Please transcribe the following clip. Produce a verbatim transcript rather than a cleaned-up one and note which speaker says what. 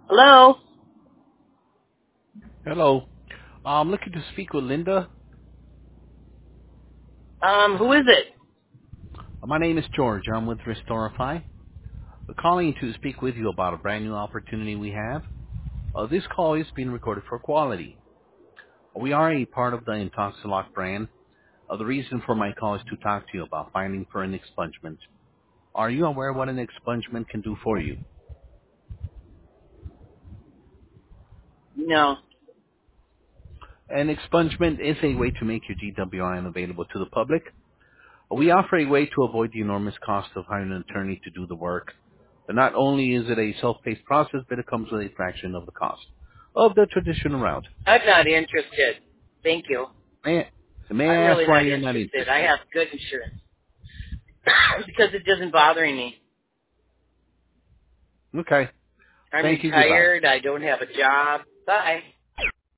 Speaker 1: Hello?
Speaker 2: Hello. I'm looking to speak with Linda.
Speaker 1: Um, who is it?
Speaker 2: Uh, My name is George. I'm with Restorify. We're calling to speak with you about a brand new opportunity we have. Uh, this call is being recorded for quality. We are a part of the Intoxilock brand. Uh, the reason for my call is to talk to you about filing for an expungement. Are you aware what an expungement can do for you?
Speaker 1: No.
Speaker 2: An expungement is a way to make your G W I unavailable to the public. We offer a way to avoid the enormous cost of hiring an attorney to do the work. But not only is it a self-paced process, but it comes with a fraction of the cost of the traditional route.
Speaker 1: I'm not interested. Thank you.
Speaker 2: May, may
Speaker 1: I'm
Speaker 2: I
Speaker 1: really
Speaker 2: ask why
Speaker 1: not
Speaker 2: you're not
Speaker 1: interested. I
Speaker 2: interested?
Speaker 1: have good insurance. because it doesn't bother me.
Speaker 2: Okay.
Speaker 1: I'm
Speaker 2: Thank you. Goodbye.
Speaker 1: retired. I don't have a job. Bye.